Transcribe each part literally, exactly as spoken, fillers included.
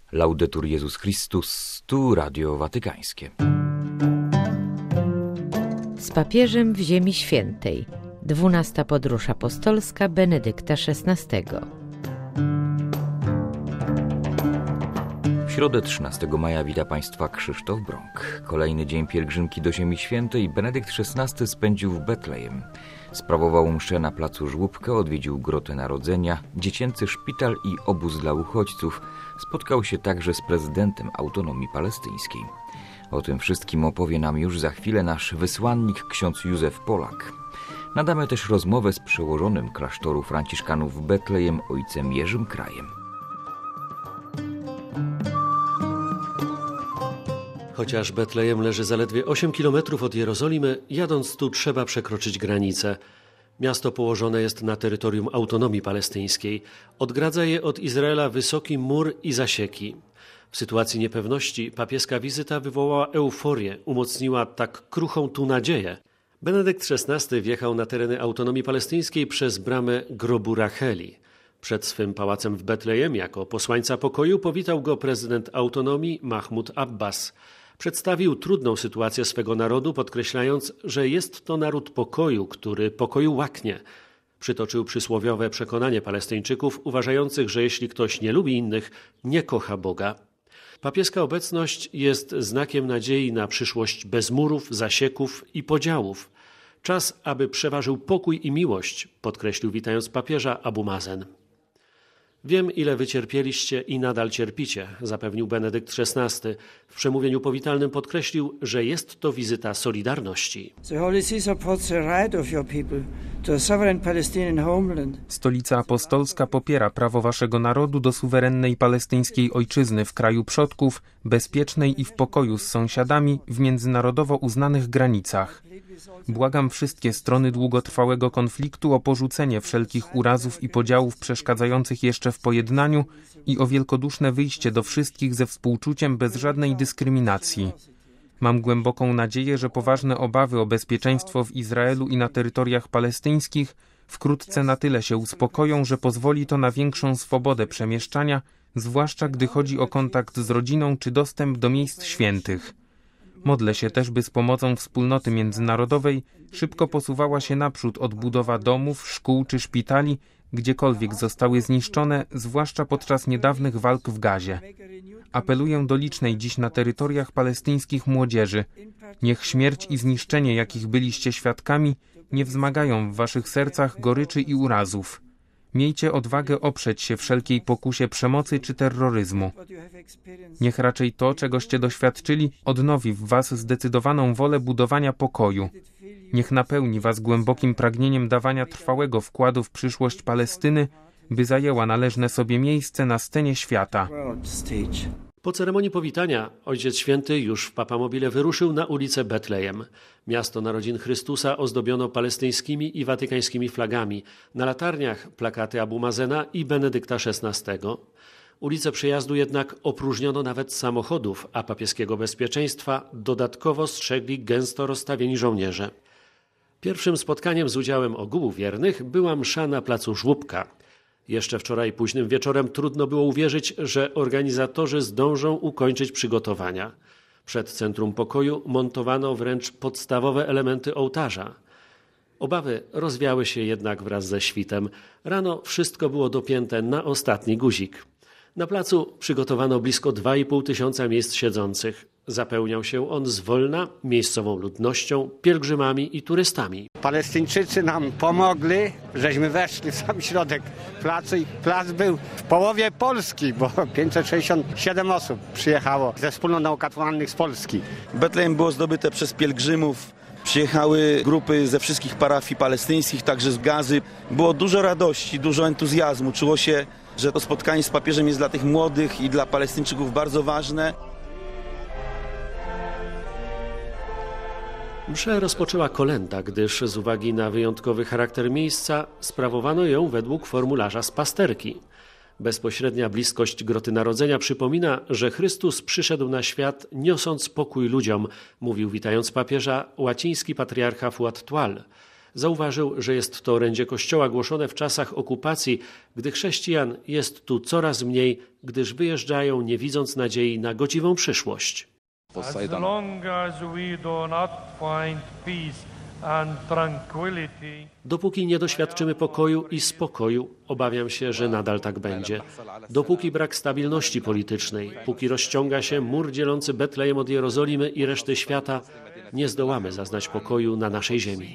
Laudetur Jezus Chrystus, tu Radio Watykańskie. Z papieżem w Ziemi Świętej. Dwunasta podróż apostolska Benedykta szesnastego. W środę trzynastego maja wita Państwa Krzysztof Brąk. Kolejny dzień pielgrzymki do Ziemi Świętej Benedykt szesnasty spędził w Betlejem. Sprawował mszę na placu Żłóbka, odwiedził Grotę Narodzenia, dziecięcy szpital i obóz dla uchodźców. Spotkał się także z prezydentem autonomii palestyńskiej. O tym wszystkim opowie nam już za chwilę nasz wysłannik ksiądz Józef Polak. Nadamy też rozmowę z przełożonym klasztoru franciszkanów w Betlejem ojcem Jerzym Krajem. Chociaż Betlejem leży zaledwie osiem kilometrów od Jerozolimy, jadąc tu trzeba przekroczyć granicę. Miasto położone jest na terytorium autonomii palestyńskiej. Odgradza je od Izraela wysoki mur i zasieki. W sytuacji niepewności papieska wizyta wywołała euforię, umocniła tak kruchą tu nadzieję. Benedykt szesnasty wjechał na tereny autonomii palestyńskiej przez bramę grobu Racheli. Przed swym pałacem w Betlejem jako posłańca pokoju powitał go prezydent autonomii Mahmud Abbas. Przedstawił trudną sytuację swego narodu, podkreślając, że jest to naród pokoju, który pokoju łaknie. Przytoczył przysłowiowe przekonanie Palestyńczyków, uważających, że jeśli ktoś nie lubi innych, nie kocha Boga. Papieska obecność jest znakiem nadziei na przyszłość bez murów, zasieków i podziałów. Czas, aby przeważył pokój i miłość, podkreślił witając papieża Abu Mazen. Wiem, ile wycierpieliście i nadal cierpicie, zapewnił Benedykt szesnasty. W przemówieniu powitalnym podkreślił, że jest to wizyta solidarności. Stolica Apostolska popiera prawo waszego narodu do suwerennej palestyńskiej ojczyzny w kraju przodków, bezpiecznej i w pokoju z sąsiadami w międzynarodowo uznanych granicach. Błagam wszystkie strony długotrwałego konfliktu o porzucenie wszelkich urazów i podziałów przeszkadzających jeszcze w pojednaniu i o wielkoduszne wyjście do wszystkich ze współczuciem bez żadnej dyskryminacji. Mam głęboką nadzieję, że poważne obawy o bezpieczeństwo w Izraelu i na terytoriach palestyńskich wkrótce na tyle się uspokoją, że pozwoli to na większą swobodę przemieszczania, zwłaszcza gdy chodzi o kontakt z rodziną czy dostęp do miejsc świętych. Modlę się też, by z pomocą wspólnoty międzynarodowej szybko posuwała się naprzód odbudowa domów, szkół czy szpitali, gdziekolwiek zostały zniszczone, zwłaszcza podczas niedawnych walk w Gazie. Apeluję do licznej dziś na terytoriach palestyńskich młodzieży. Niech śmierć i zniszczenie, jakich byliście świadkami, nie wzmagają w waszych sercach goryczy i urazów. Miejcie odwagę oprzeć się wszelkiej pokusie przemocy czy terroryzmu. Niech raczej to, czegoście doświadczyli, odnowi w was zdecydowaną wolę budowania pokoju. Niech napełni was głębokim pragnieniem dawania trwałego wkładu w przyszłość Palestyny, by zajęła należne sobie miejsce na scenie świata. Po ceremonii powitania Ojciec Święty już w Papamobile wyruszył na ulicę Betlejem. Miasto narodzin Chrystusa ozdobiono palestyńskimi i watykańskimi flagami. Na latarniach plakaty Abu Mazena i Benedykta szesnastego. Ulice przejazdu jednak opróżniono nawet samochodów, a papieskiego bezpieczeństwa dodatkowo strzegli gęsto rozstawieni żołnierze. Pierwszym spotkaniem z udziałem ogółu wiernych była msza na placu Żłóbka. Jeszcze wczoraj późnym wieczorem trudno było uwierzyć, że organizatorzy zdążą ukończyć przygotowania. Przed Centrum Pokoju montowano wręcz podstawowe elementy ołtarza. Obawy rozwiały się jednak wraz ze świtem. Rano wszystko było dopięte na ostatni guzik. Na placu przygotowano blisko dwa i pół tysiąca miejsc siedzących. Zapełniał się on zwolna miejscową ludnością, pielgrzymami i turystami. Palestyńczycy nam pomogli, żeśmy weszli w sam środek placu i plac był w połowie Polski, bo pięćset sześćdziesiąt siedem osób przyjechało ze wspólnot naukatłannych z Polski. Betlejem było zdobyte przez pielgrzymów. Przyjechały grupy ze wszystkich parafii palestyńskich, także z Gazy. Było dużo radości, dużo entuzjazmu. Czuło się, że to spotkanie z papieżem jest dla tych młodych i dla Palestyńczyków bardzo ważne. Mszę rozpoczęła kolenda, gdyż z uwagi na wyjątkowy charakter miejsca sprawowano ją według formularza z pasterki. Bezpośrednia bliskość Groty Narodzenia przypomina, że Chrystus przyszedł na świat niosąc pokój ludziom, mówił witając papieża łaciński patriarcha Fuad Tual. Zauważył, że jest to orędzie kościoła głoszone w czasach okupacji, gdy chrześcijan jest tu coraz mniej, gdyż wyjeżdżają, nie widząc nadziei na godziwą przyszłość. As long as we do not find peace and tranquility, dopóki nie doświadczymy pokoju i spokoju, obawiam się, że nadal tak będzie. Dopóki brak stabilności politycznej, póki rozciąga się mur dzielący Betlejem od Jerozolimy i reszty świata, nie zdołamy zaznać pokoju na naszej ziemi.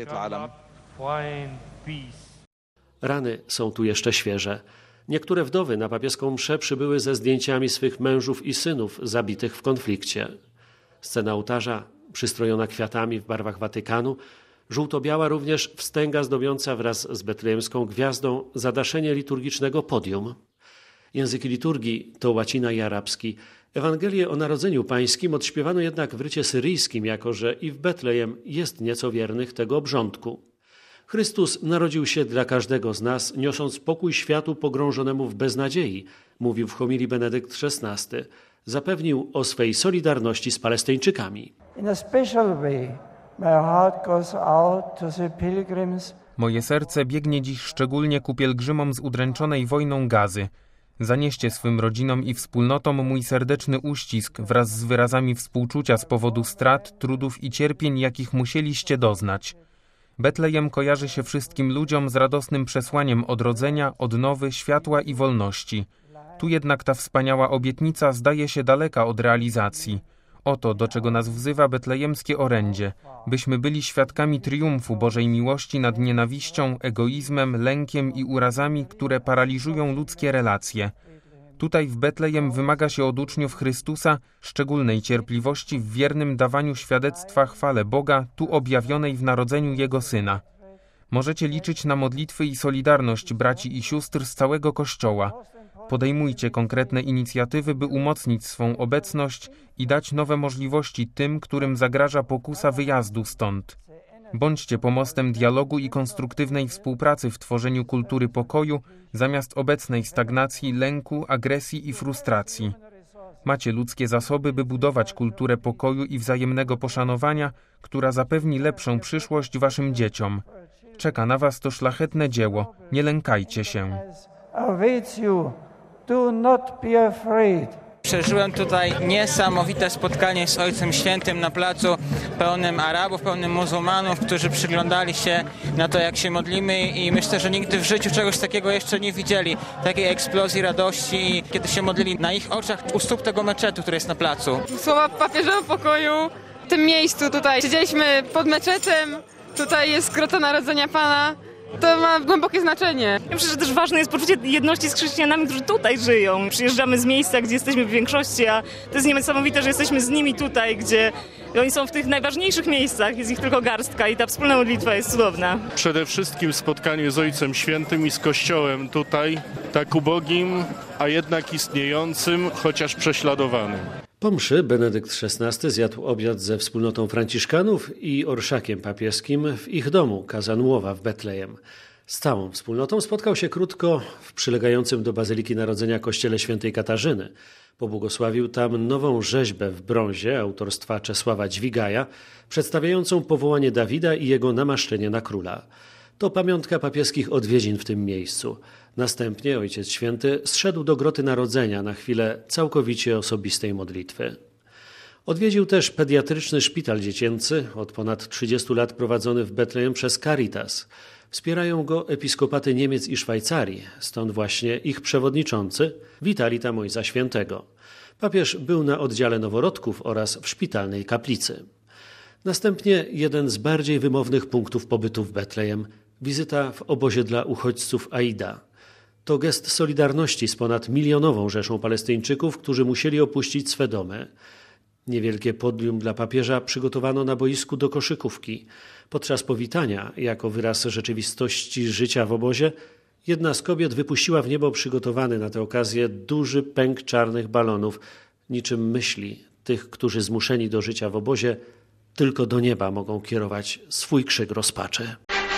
find peace. Rany są tu jeszcze świeże. Niektóre wdowy na papieską mszę przybyły ze zdjęciami swych mężów i synów zabitych w konflikcie. Scena ołtarza, przystrojona kwiatami w barwach Watykanu, żółto-biała również wstęga zdobiąca wraz z betlejemską gwiazdą zadaszenie liturgicznego podium. Języki liturgii to łacina i arabski. Ewangelię o Narodzeniu Pańskim odśpiewano jednak w rycie syryjskim, jako że i w Betlejem jest nieco wiernych tego obrządku. Chrystus narodził się dla każdego z nas, niosąc pokój światu pogrążonemu w beznadziei, mówił w homilii Benedykt szesnasty. Zapewnił o swej solidarności z Palestyńczykami. In a special way, my heart goes out to the pilgrims. Moje serce biegnie dziś szczególnie ku pielgrzymom z udręczonej wojną Gazy. Zanieście swym rodzinom i wspólnotom mój serdeczny uścisk wraz z wyrazami współczucia z powodu strat, trudów i cierpień, jakich musieliście doznać. Betlejem kojarzy się wszystkim ludziom z radosnym przesłaniem odrodzenia, odnowy, światła i wolności. Tu jednak ta wspaniała obietnica zdaje się daleka od realizacji. Oto, do czego nas wzywa betlejemskie orędzie, byśmy byli świadkami triumfu Bożej miłości nad nienawiścią, egoizmem, lękiem i urazami, które paraliżują ludzkie relacje. Tutaj w Betlejem wymaga się od uczniów Chrystusa szczególnej cierpliwości w wiernym dawaniu świadectwa chwale Boga, tu objawionej w narodzeniu Jego Syna. Możecie liczyć na modlitwy i solidarność braci i sióstr z całego Kościoła. Podejmujcie konkretne inicjatywy, by umocnić swą obecność i dać nowe możliwości tym, którym zagraża pokusa wyjazdu stąd. Bądźcie pomostem dialogu i konstruktywnej współpracy w tworzeniu kultury pokoju, zamiast obecnej stagnacji, lęku, agresji i frustracji. Macie ludzkie zasoby, by budować kulturę pokoju i wzajemnego poszanowania, która zapewni lepszą przyszłość waszym dzieciom. Czeka na was to szlachetne dzieło. Nie lękajcie się. Awaits you. Do not be afraid. Przeżyłem tutaj niesamowite spotkanie z Ojcem Świętym na placu pełnym Arabów, pełnym muzułmanów, którzy przyglądali się na to, jak się modlimy i myślę, że nigdy w życiu czegoś takiego jeszcze nie widzieli. Takiej eksplozji radości, kiedy się modlili na ich oczach u stóp tego meczetu, który jest na placu. Słowa papieża o pokoju w tym miejscu tutaj. Siedzieliśmy pod meczetem, tutaj jest grota Narodzenia Pana. To ma głębokie znaczenie. Ja myślę, że też ważne jest poczucie jedności z chrześcijanami, którzy tutaj żyją. Przyjeżdżamy z miejsca, gdzie jesteśmy w większości, a to jest niesamowite, że jesteśmy z nimi tutaj, gdzie oni są w tych najważniejszych miejscach, jest ich tylko garstka i ta wspólna modlitwa jest cudowna. Przede wszystkim spotkanie z Ojcem Świętym i z Kościołem tutaj, tak ubogim, a jednak istniejącym, chociaż prześladowanym. Po mszy Benedykt szesnasty zjadł obiad ze wspólnotą franciszkanów i orszakiem papieskim w ich domu Kazanuowa w Betlejem. Z całą wspólnotą spotkał się krótko w przylegającym do Bazyliki Narodzenia kościele świętej Katarzyny. Pobłogosławił tam nową rzeźbę w brązie autorstwa Czesława Dźwigaja, przedstawiającą powołanie Dawida i jego namaszczenie na króla. To pamiątka papieskich odwiedzin w tym miejscu. Następnie Ojciec Święty zszedł do Groty Narodzenia na chwilę całkowicie osobistej modlitwy. Odwiedził też pediatryczny szpital dziecięcy, od ponad trzydziestu lat prowadzony w Betlejem przez Caritas. Wspierają go episkopaty Niemiec i Szwajcarii, stąd właśnie ich przewodniczący witali tam Ojca Świętego. Papież był na oddziale noworodków oraz w szpitalnej kaplicy. Następnie jeden z bardziej wymownych punktów pobytu w Betlejem – wizyta w obozie dla uchodźców Aida. To gest solidarności z ponad milionową rzeszą Palestyńczyków, którzy musieli opuścić swe domy. Niewielkie podium dla papieża przygotowano na boisku do koszykówki. Podczas powitania, jako wyraz rzeczywistości życia w obozie, jedna z kobiet wypuściła w niebo przygotowany na tę okazję duży pęk czarnych balonów, niczym myśli tych, którzy zmuszeni do życia w obozie tylko do nieba mogą kierować swój krzyk rozpaczy.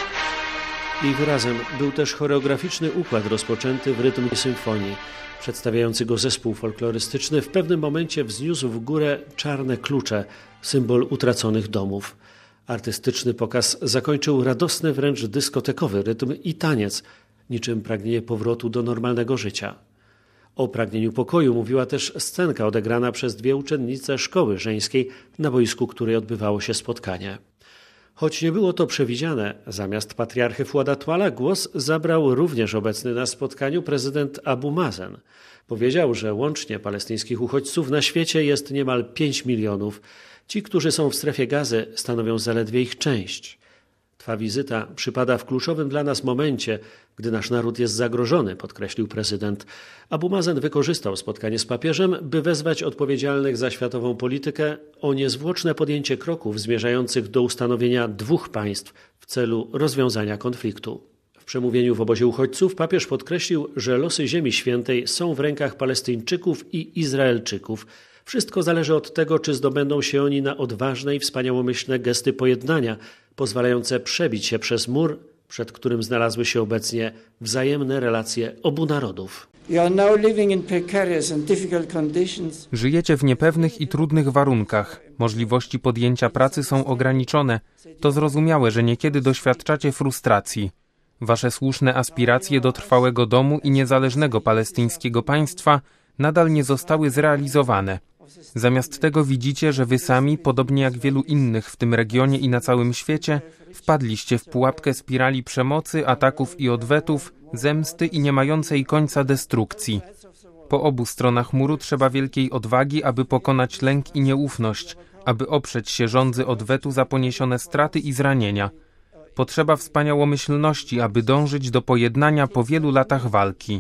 Jej wyrazem był też choreograficzny układ rozpoczęty w rytm symfonii. Przedstawiający go zespół folklorystyczny w pewnym momencie wzniósł w górę czarne klucze, symbol utraconych domów. Artystyczny pokaz zakończył radosny, wręcz dyskotekowy rytm i taniec, niczym pragnienie powrotu do normalnego życia. O pragnieniu pokoju mówiła też scenka odegrana przez dwie uczennice szkoły żeńskiej, na boisku której odbywało się spotkanie. Choć nie było to przewidziane, zamiast patriarchy Fuada Tuala głos zabrał również obecny na spotkaniu prezydent Abu Mazen. Powiedział, że łącznie palestyńskich uchodźców na świecie jest niemal pięć milionów. Ci, którzy są w strefie Gazy, stanowią zaledwie ich część. Twa wizyta przypada w kluczowym dla nas momencie, gdy nasz naród jest zagrożony, podkreślił prezydent. Abu Mazen wykorzystał spotkanie z papieżem, by wezwać odpowiedzialnych za światową politykę o niezwłoczne podjęcie kroków zmierzających do ustanowienia dwóch państw w celu rozwiązania konfliktu. W przemówieniu w obozie uchodźców papież podkreślił, że losy Ziemi Świętej są w rękach Palestyńczyków i Izraelczyków. Wszystko zależy od tego, czy zdobędą się oni na odważne i wspaniałomyślne gesty pojednania, pozwalające przebić się przez mur, przed którym znalazły się obecnie wzajemne relacje obu narodów. Żyjecie w niepewnych i trudnych warunkach. Możliwości podjęcia pracy są ograniczone. To zrozumiałe, że niekiedy doświadczacie frustracji. Wasze słuszne aspiracje do trwałego domu i niezależnego palestyńskiego państwa nadal nie zostały zrealizowane. Zamiast tego widzicie, że wy sami, podobnie jak wielu innych w tym regionie i na całym świecie, wpadliście w pułapkę spirali przemocy, ataków i odwetów, zemsty i nie mającej końca destrukcji. Po obu stronach muru trzeba wielkiej odwagi, aby pokonać lęk i nieufność, aby oprzeć się żądzy odwetu za poniesione straty i zranienia. Potrzeba wspaniałomyślności, aby dążyć do pojednania po wielu latach walki.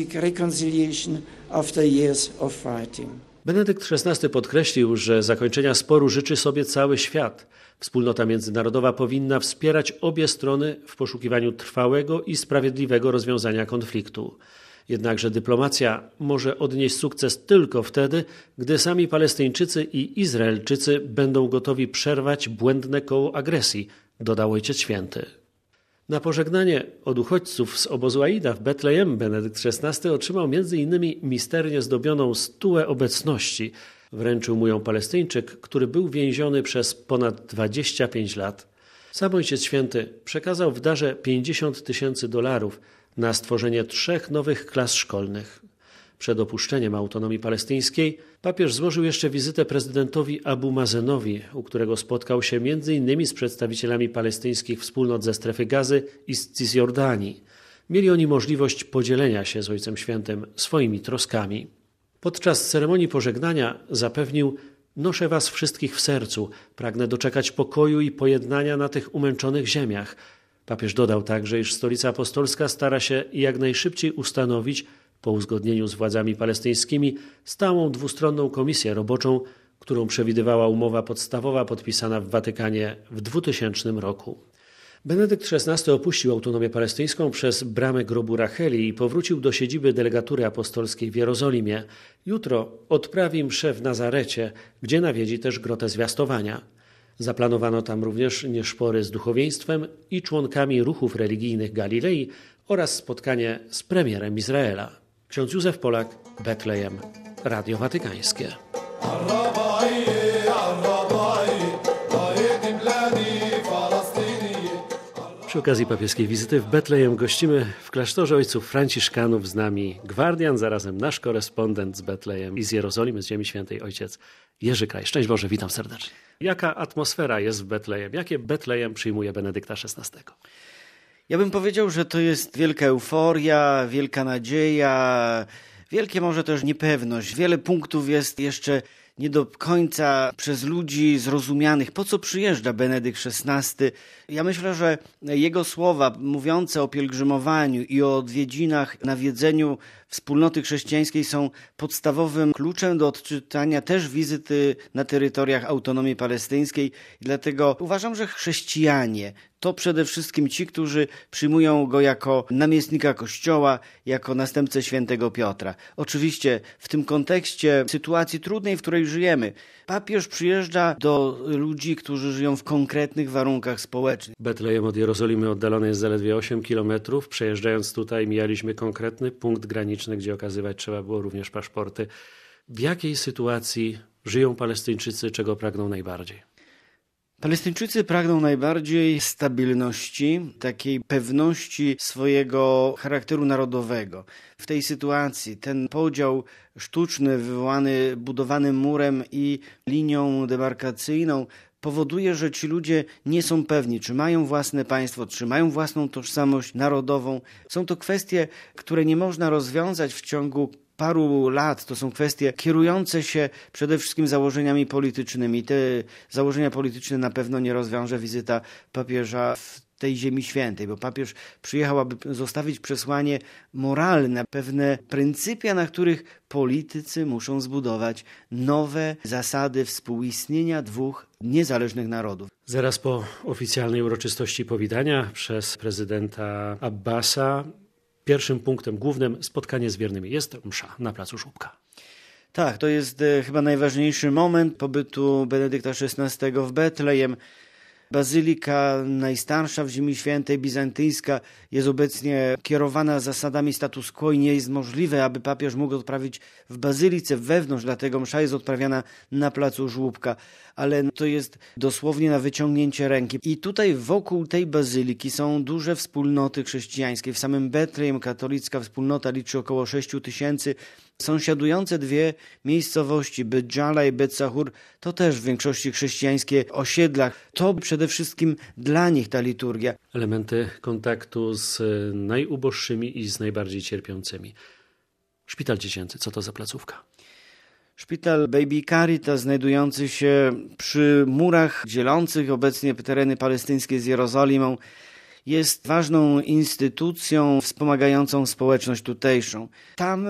Benedykt szesnasty podkreślił, że zakończenia sporu życzy sobie cały świat. Wspólnota międzynarodowa powinna wspierać obie strony w poszukiwaniu trwałego i sprawiedliwego rozwiązania konfliktu. Jednakże dyplomacja może odnieść sukces tylko wtedy, gdy sami Palestyńczycy i Izraelczycy będą gotowi przerwać błędne koło agresji, dodał Ojciec Święty. Na pożegnanie od uchodźców z obozu Aida w Betlejem Benedykt szesnasty otrzymał między innymi misternie zdobioną stułę obecności. Wręczył mu ją Palestyńczyk, który był więziony przez ponad dwadzieścia pięć lat. Sam Ojciec Święty przekazał w darze pięćdziesiąt tysięcy dolarów na stworzenie trzech nowych klas szkolnych. Przed opuszczeniem autonomii palestyńskiej papież złożył jeszcze wizytę prezydentowi Abu Mazenowi, u którego spotkał się między innymi z przedstawicielami palestyńskich wspólnot ze strefy Gazy i z Cisjordanii. Mieli oni możliwość podzielenia się z Ojcem Świętym swoimi troskami. Podczas ceremonii pożegnania zapewnił: noszę was wszystkich w sercu, pragnę doczekać pokoju i pojednania na tych umęczonych ziemiach. Papież dodał także, iż Stolica Apostolska stara się jak najszybciej ustanowić, po uzgodnieniu z władzami palestyńskimi, stałą dwustronną komisję roboczą, którą przewidywała umowa podstawowa podpisana w Watykanie w dwutysięcznym roku. Benedykt szesnasty opuścił autonomię palestyńską przez bramę grobu Racheli i powrócił do siedziby delegatury apostolskiej w Jerozolimie. Jutro odprawi mszę w Nazarecie, gdzie nawiedzi też grotę Zwiastowania. Zaplanowano tam również nieszpory z duchowieństwem i członkami ruchów religijnych Galilei oraz spotkanie z premierem Izraela. Ksiądz Józef Polak, Betlejem, Radio Watykańskie. Przy okazji papieskiej wizyty w Betlejem gościmy w klasztorze ojców franciszkanów. Z nami gwardian, zarazem nasz korespondent z Betlejem i z Jerozolimy, z Ziemi Świętej, ojciec Jerzy Kraj. Szczęść Boże, witam serdecznie. Jaka atmosfera jest w Betlejem? Jakie Betlejem przyjmuje Benedykta szesnastego? Ja bym powiedział, że to jest wielka euforia, wielka nadzieja, wielkie może też niepewność. Wiele punktów jest jeszcze nie do końca przez ludzi zrozumianych, po co przyjeżdża Benedykt szesnasty. Ja myślę, że jego słowa mówiące o pielgrzymowaniu i o odwiedzinach, nawiedzeniu wspólnoty chrześcijańskiej są podstawowym kluczem do odczytania też wizyty na terytoriach autonomii palestyńskiej. I dlatego uważam, że chrześcijanie to przede wszystkim ci, którzy przyjmują go jako namiestnika Kościoła, jako następcę świętego Piotra. Oczywiście w tym kontekście sytuacji trudnej, w której żyjemy, papież przyjeżdża do ludzi, którzy żyją w konkretnych warunkach społecznych. Betlejem od Jerozolimy oddalony jest zaledwie osiem kilometrów. Przejeżdżając tutaj mijaliśmy konkretny punkt graniczny, gdzie okazywać trzeba było również paszporty. W jakiej sytuacji żyją Palestyńczycy, czego pragną najbardziej? Palestyńczycy pragną najbardziej stabilności, takiej pewności swojego charakteru narodowego. W tej sytuacji ten podział sztuczny wywołany budowanym murem i linią demarkacyjną powoduje, że ci ludzie nie są pewni, czy mają własne państwo, czy mają własną tożsamość narodową. Są to kwestie, które nie można rozwiązać w ciągu paru lat. To są kwestie kierujące się przede wszystkim założeniami politycznymi. Te założenia polityczne na pewno nie rozwiąże wizyta papieża w tej Ziemi Świętej, bo papież przyjechał, aby zostawić przesłanie moralne, pewne pryncypia, na których politycy muszą zbudować nowe zasady współistnienia dwóch niezależnych narodów. Zaraz po oficjalnej uroczystości powitania przez prezydenta Abbasa pierwszym punktem głównym spotkanie z wiernymi jest msza na placu Żłóbka. Tak, to jest e, chyba najważniejszy moment pobytu Benedykta szesnastego w Betlejem. Bazylika najstarsza w Ziemi Świętej, bizantyjska, jest obecnie kierowana zasadami status quo i nie jest możliwe, aby papież mógł odprawić w bazylice wewnątrz, dlatego msza jest odprawiana na placu Żłóbka. Ale to jest dosłownie na wyciągnięcie ręki. I tutaj wokół tej bazyliki są duże wspólnoty chrześcijańskie. W samym Betlejem katolicka wspólnota liczy około sześciu tysięcy. Sąsiadujące dwie miejscowości, Bet Dżala i Bet Sahur, to też w większości chrześcijańskie osiedla. To przede wszystkim dla nich ta liturgia. Elementy kontaktu z najuboższymi i z najbardziej cierpiącymi. Szpital dziecięcy, co to za placówka? Szpital Baby Caritas, znajdujący się przy murach dzielących obecnie tereny palestyńskie z Jerozolimą, jest ważną instytucją wspomagającą społeczność tutejszą. Tam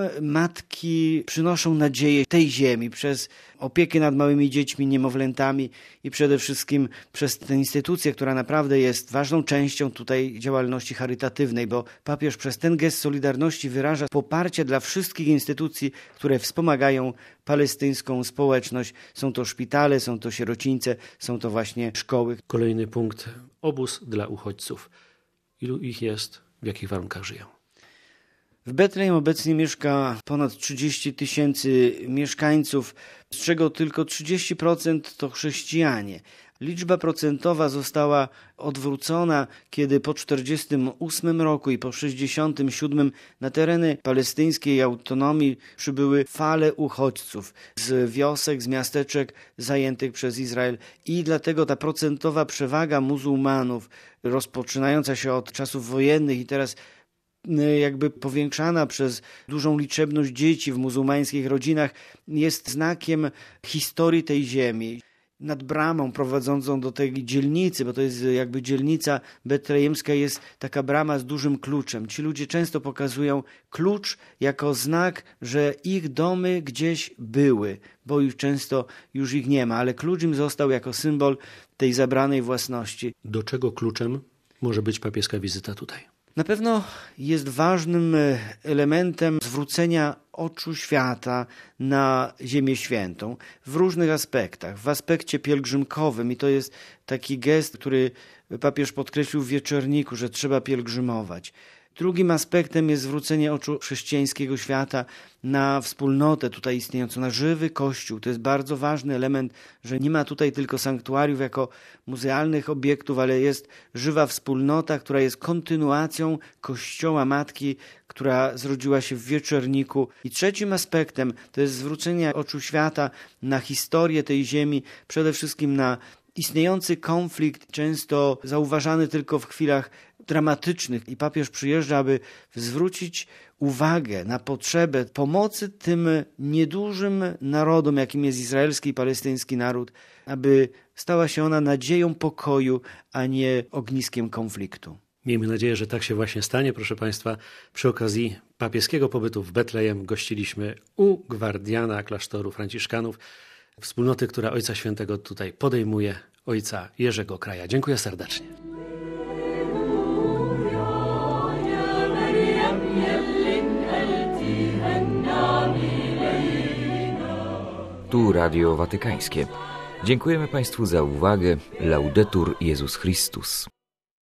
matki przynoszą nadzieję tej ziemi przez opiekę nad małymi dziećmi, niemowlętami i przede wszystkim przez tę instytucję, która naprawdę jest ważną częścią tutaj działalności charytatywnej, bo papież przez ten gest solidarności wyraża poparcie dla wszystkich instytucji, które wspomagają palestyńską społeczność. Są to szpitale, są to sierocińce, są to właśnie szkoły. Kolejny punkt. Obóz dla uchodźców. Ilu ich jest? W jakich warunkach żyją? W Betlejem obecnie mieszka ponad trzydzieści tysięcy mieszkańców, z czego tylko trzydzieści procent to chrześcijanie. Liczba procentowa została odwrócona, kiedy po czterdziestym ósmym roku i po sześćdziesiątym siódmym na tereny palestyńskiej autonomii przybyły fale uchodźców z wiosek, z miasteczek zajętych przez Izrael i dlatego ta procentowa przewaga muzułmanów rozpoczynająca się od czasów wojennych i teraz jakby powiększana przez dużą liczebność dzieci w muzułmańskich rodzinach jest znakiem historii tej ziemi. Nad bramą prowadzącą do tej dzielnicy, bo to jest jakby dzielnica betlejemska, jest taka brama z dużym kluczem. Ci ludzie często pokazują klucz jako znak, że ich domy gdzieś były, bo już często już ich nie ma, ale klucz im został jako symbol tej zabranej własności. Do czego kluczem może być papieska wizyta tutaj? Na pewno jest ważnym elementem zwrócenia oczu świata na Ziemię Świętą w różnych aspektach. W aspekcie pielgrzymkowym i to jest taki gest, który papież podkreślił w Wieczorniku, że trzeba pielgrzymować. Drugim aspektem jest zwrócenie oczu chrześcijańskiego świata na wspólnotę tutaj istniejącą, na żywy Kościół. To jest bardzo ważny element, że nie ma tutaj tylko sanktuariów jako muzealnych obiektów, ale jest żywa wspólnota, która jest kontynuacją Kościoła Matki, która zrodziła się w Wieczorniku. I trzecim aspektem to jest zwrócenie oczu świata na historię tej ziemi, przede wszystkim na istniejący konflikt, często zauważany tylko w chwilach dramatycznych i papież przyjeżdża, aby zwrócić uwagę na potrzebę pomocy tym niedużym narodom, jakim jest izraelski i palestyński naród, aby stała się ona nadzieją pokoju, a nie ogniskiem konfliktu. Miejmy nadzieję, że tak się właśnie stanie. Proszę Państwa, przy okazji papieskiego pobytu w Betlejem gościliśmy u gwardiana klasztoru franciszkanów, wspólnoty, która Ojca Świętego tutaj podejmuje, ojca Jerzego Kraja. Dziękuję serdecznie. Tu Radio Watykańskie. Dziękujemy Państwu za uwagę. Laudetur Jezus Chrystus.